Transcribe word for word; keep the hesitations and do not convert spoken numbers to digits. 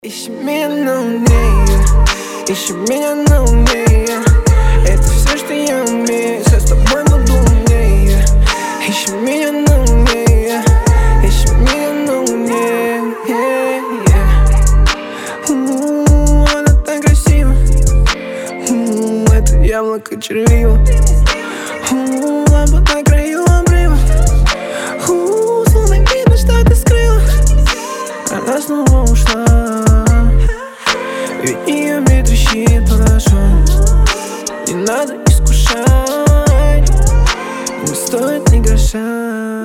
Ищи меня на луне, ищи меня на луне. Это все, что я умею, я с тобой буду умнее. Ищи меня на луне, ищи меня на луне, yeah, yeah. У-у-у, она так красива, у-у-у, это яблоко червиво. У-у-у, лампа на краю обрыва. У-у-у, словно видно, что ты скрыла. Она снова ушла, ведь ее мне трещит парашют. Не надо искушать, не стоит ни гроша.